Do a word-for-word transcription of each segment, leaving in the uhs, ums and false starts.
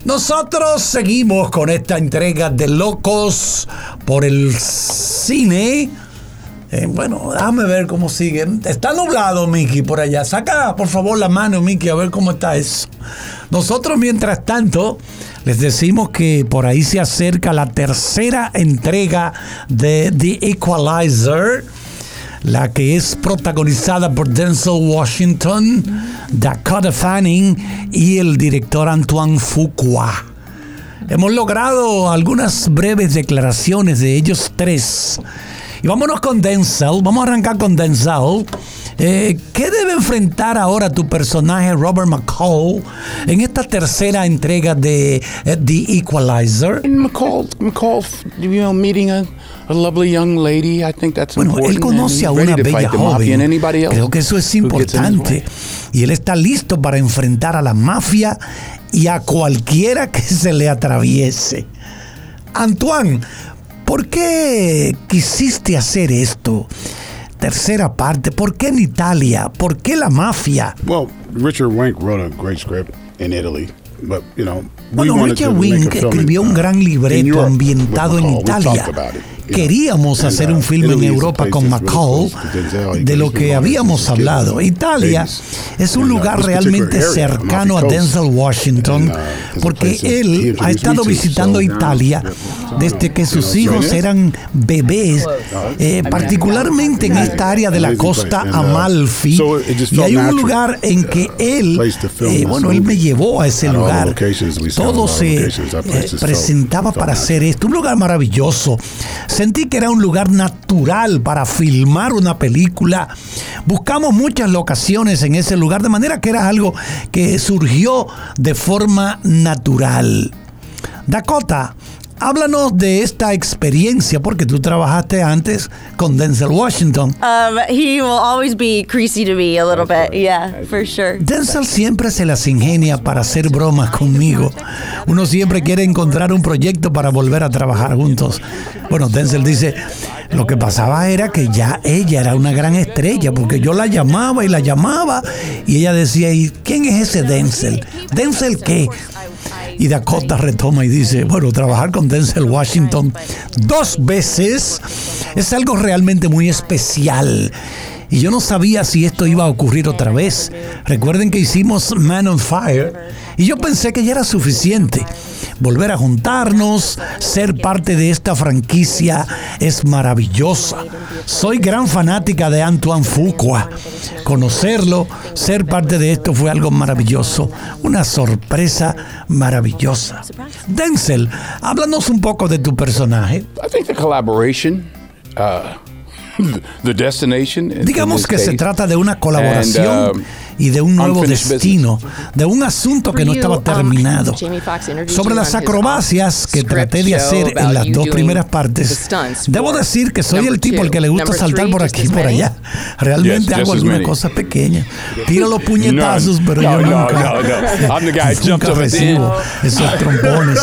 Nosotros seguimos con esta entrega de Locos por el Cine. Eh, bueno, déjame ver cómo sigue. Está nublado, Mickey, por allá. Saca, por favor, la mano, Mickey, a ver cómo está eso. Nosotros, mientras tanto, les decimos que por ahí se acerca la tercera entrega de The Equalizer, la que es protagonizada por Denzel Washington, Dakota Fanning y el director Antoine Fuqua. Hemos logrado algunas breves declaraciones de ellos tres. Y vámonos con Denzel. Vamos a arrancar con Denzel. Eh, ¿Qué debe enfrentar ahora tu personaje Robert McCall en esta tercera entrega de uh, The Equalizer? McCall, McCall, you know, meeting a, a lovely young lady, I think that's bueno, important. Él conoce a una bella joven. Creo que eso es importante. Y él está listo para enfrentar a la mafia y a cualquiera que se le atraviese. Antoine, ¿por qué quisiste hacer esto? Tercera parte, ¿por qué en Italia? ¿Por qué la mafia? Well, Richard Wenk wrote a great script in Italy, but you know, bueno, Richard Wenk escribió un gran libreto ambientado en Italia. Queríamos hacer un filme en Europa con McCall, de lo que habíamos hablado. Italia es un lugar realmente cercano a Denzel Washington, porque él ha estado visitando Italia desde que sus hijos eran bebés, eh, particularmente en esta área de la costa Amalfi. Y hay un lugar en que él, eh, bueno, él me llevó a ese lugar. Todo se eh, presentaba para hacer esto. Un lugar maravilloso. Sentí que era un lugar natural para filmar una película. Buscamos muchas locaciones en ese lugar, de manera que era algo que surgió de forma natural. Dakota, háblanos de esta experiencia, porque tú trabajaste antes con Denzel Washington. Um, he will always be creasy to me a little bit, yeah, for sure. Denzel siempre se las ingenia para hacer bromas conmigo. Uno siempre quiere encontrar un proyecto para volver a trabajar juntos. Bueno, Denzel dice, lo que pasaba era que ya ella era una gran estrella, porque yo la llamaba y la llamaba, y ella decía, ¿y quién es ese Denzel? ¿Denzel qué? Y Dakota retoma y dice, bueno, trabajar con Denzel Washington dos veces es algo realmente muy especial. Y yo no sabía si esto iba a ocurrir otra vez. Recuerden que hicimos Man on Fire y yo pensé que ya era suficiente. Volver a juntarnos, ser parte de esta franquicia es maravillosa. Soy gran fanática de Antoine Fuqua. Conocerlo, ser parte de esto fue algo maravilloso. Una sorpresa maravillosa. Denzel, háblanos un poco de tu personaje. I think the collaboration, uh, the destination. Digamos que se trata de una colaboración and, uh, y de un nuevo destino, de un asunto que no estaba terminado. Sobre las acrobacias que traté de hacer en las dos primeras partes, debo decir que soy el tipo al que le gusta saltar por aquí y por allá. Realmente hago algunas cosas pequeñas. Tiro los puñetazos, pero yo nunca, nunca recibo esos trompones.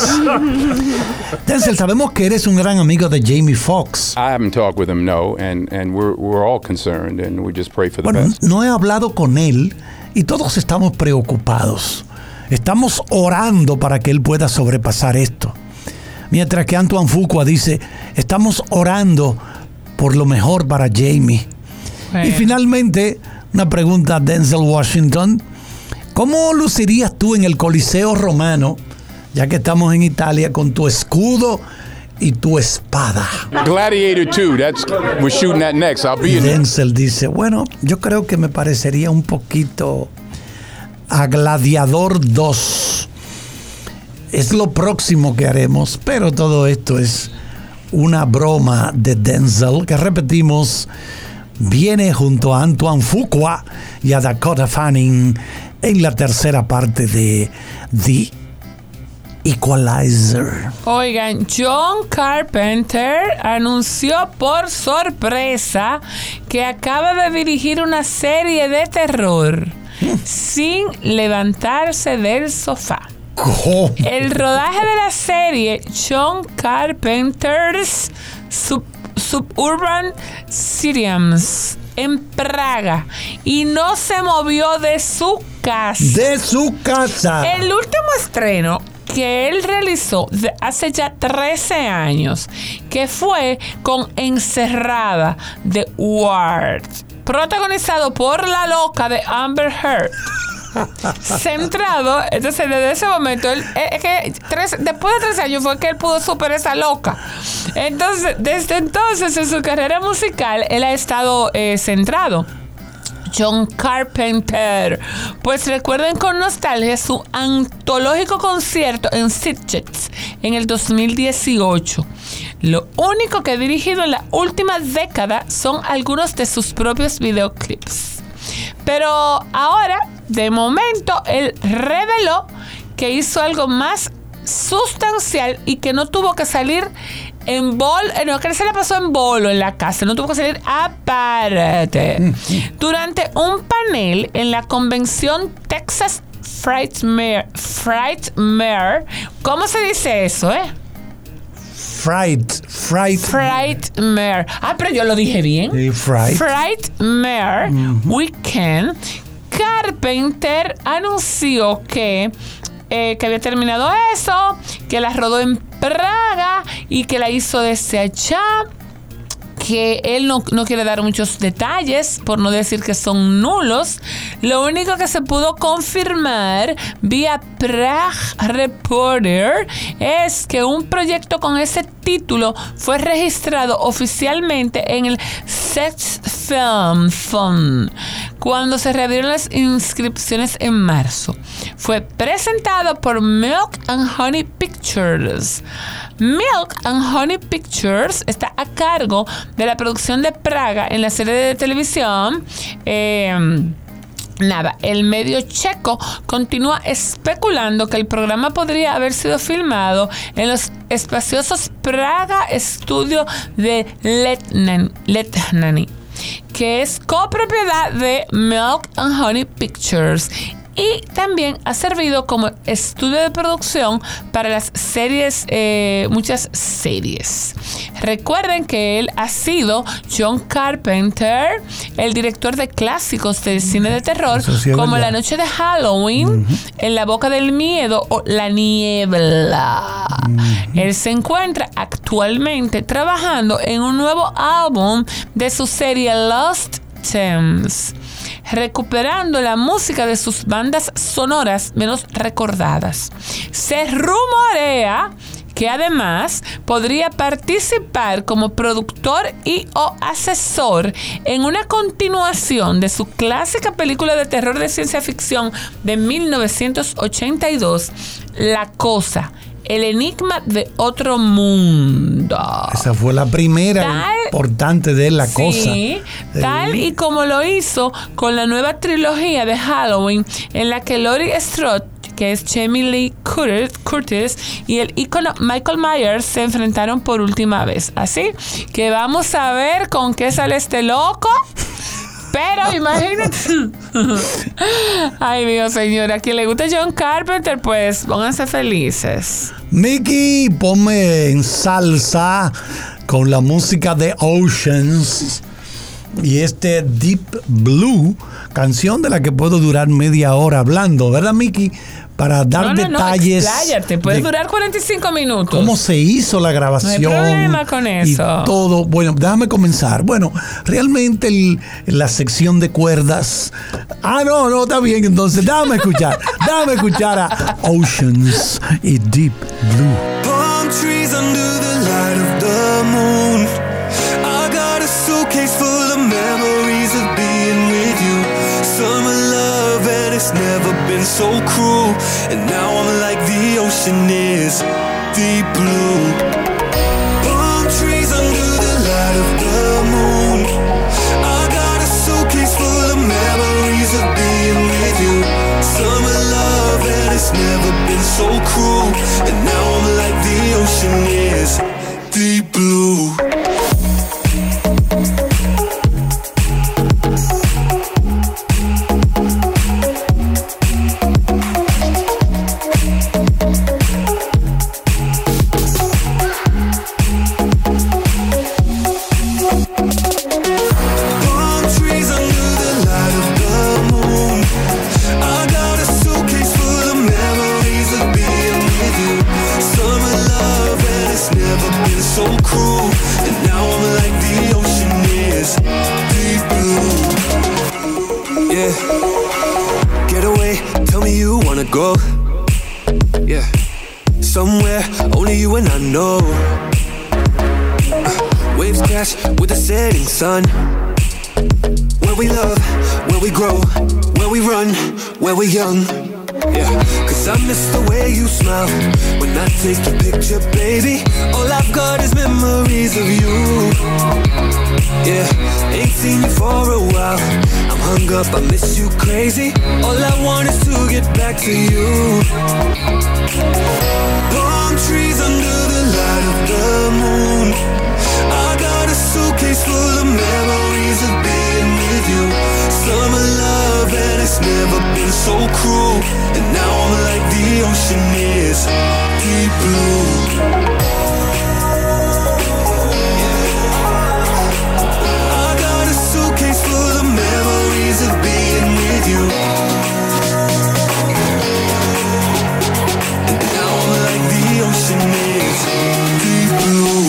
Denzel, sabemos que eres un gran amigo de Jamie Foxx. I haven't talked with him, no, and and we're we're all concerned, and we just pray for the bueno, best. No he hablado con él y todos estamos preocupados. Estamos orando para que él pueda sobrepasar esto. Mientras que Antoine Fuqua dice, estamos orando por lo mejor para Jamie. Bueno. Y finalmente, una pregunta a Denzel Washington. ¿Cómo lucirías tú en el Coliseo Romano, ya que estamos en Italia, con tu escudo y tu espada? Gladiator two, that's we're shooting that next. I'll be in Denzel dice, bueno, yo creo que me parecería un poquito a Gladiador dos. Es lo próximo que haremos, pero todo esto es una broma de Denzel, que repetimos, viene junto a Antoine Fuqua y a Dakota Fanning en la tercera parte de The Equalizer. Oigan, John Carpenter anunció por sorpresa que acaba de dirigir una serie de terror sin levantarse del sofá. ¿Cómo? El rodaje de la serie John Carpenter's Sub- Suburban Siriams en Praga y no se movió de su casa. De su casa. El último estreno que él realizó de hace ya trece años, que fue con Encerrada de Ward, protagonizado por la loca de Amber Heard. Centrado, entonces desde ese momento, él, es que tres, después de tres años fue que él pudo superar esa loca. Entonces, desde entonces en su carrera musical, él ha estado eh, centrado. John Carpenter. Pues recuerden con nostalgia su antológico concierto en Sitges en el dos mil dieciocho. Lo único que ha dirigido en la última década son algunos de sus propios videoclips. Pero ahora, de momento, él reveló que hizo algo más sustancial y que no tuvo que salir en bolo, no, que se la pasó en bolo en la casa, no tuvo que salir aparte. Durante un panel en la convención Texas Frightmare, Frightmare, ¿cómo se dice eso, eh? Fright, Fright. Frightmare. Ah, pero yo lo dije bien. Sí, Fright. Frightmare uh-huh. Weekend. Carpenter anunció que Eh, que había terminado eso, que la rodó en Praga y que la hizo desde allá, que él no, no quiere dar muchos detalles, por no decir que son nulos. Lo único que se pudo confirmar vía Prague Reporter es que un proyecto con ese título fue registrado oficialmente en el Sex Film Fund cuando se reabrieron las inscripciones en marzo. Fue presentado por Milk and Honey Pictures. Milk and Honey Pictures está a cargo de la producción de Praga en la serie de televisión. Eh, Nada, el medio checo continúa especulando que el programa podría haber sido filmado en los espaciosos Praga Studio de Letnan, Letnany, que es copropiedad de Milk and Honey Pictures. Y también ha servido como estudio de producción para las series, eh, muchas series. Recuerden que él ha sido John Carpenter, el director de clásicos del cine de terror, sí, como La Noche de Halloween, uh-huh. En la Boca del Miedo o La Niebla. Uh-huh. Él se encuentra actualmente trabajando en un nuevo álbum de su serie Lost Thames, recuperando la música de sus bandas sonoras menos recordadas. Se rumorea que además podría participar como productor y o asesor en una continuación de su clásica película de terror de ciencia ficción de mil novecientos ochenta y dos, La Cosa, el enigma de otro mundo. Esa fue la primera tal, importante de La Cosa. Sí, tal y como lo hizo con la nueva trilogía de Halloween, en la que Laurie Strode, que es Jamie Lee Curtis, y el ícono Michael Myers se enfrentaron por última vez. Así que vamos a ver con qué sale este loco. Pero imagínate. Ay, Dios, señora. A quien le guste John Carpenter, pues pónganse felices. Mickey, ponme en salsa con la música de Oceans y este Deep Blue, canción de la que puedo durar media hora hablando, ¿verdad, Mickey? Para dar no, no, detalles. No, expláyate, puedes de durar cuarenta y cinco minutos. Cómo se hizo la grabación. No hay problema con eso. Y todo. Bueno, déjame comenzar. Bueno, realmente el, la sección de cuerdas. Ah, no, no, está bien. Entonces, déjame escuchar. déjame escuchar a Oceans y Deep Blue. Palm trees under the light of the moon. I got a suitcase full of memories of being with you. Summer love and it's never been so cruel. And now I'm like the ocean is deep blue. Palm trees under the light of the moon. I got a suitcase full of memories of being with you. Summer love and it's never been so cruel. And now I'm like the ocean is deep blue. With you. so cruel, and now I'm like the ocean is deep blue. Yeah, get away, tell me you wanna go. Yeah, somewhere only you and I know. uh, Waves crash with the setting sun. Where we love, where we grow, where we run, where we're young. Yeah, cause I miss the way you smile when I take your picture, baby. All I've got is memories of you. Yeah, ain't seen you for a while. I'm hung up, I miss you crazy. All I want is to get back to you. Palm trees under the light of the moon. I got a suitcase full of memories of being with you. Summer love and it's never been so cruel, and now I'm like the ocean is deep blue. I got a suitcase full of memories of being with you, and now I'm like the ocean is deep blue.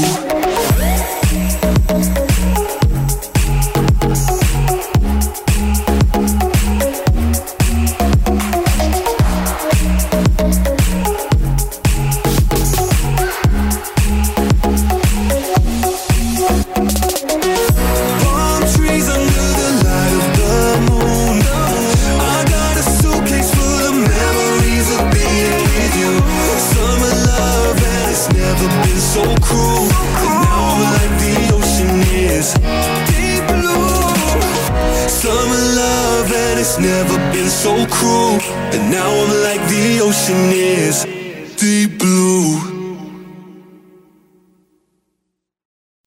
Never been so cruel, and now I'm like the ocean is deep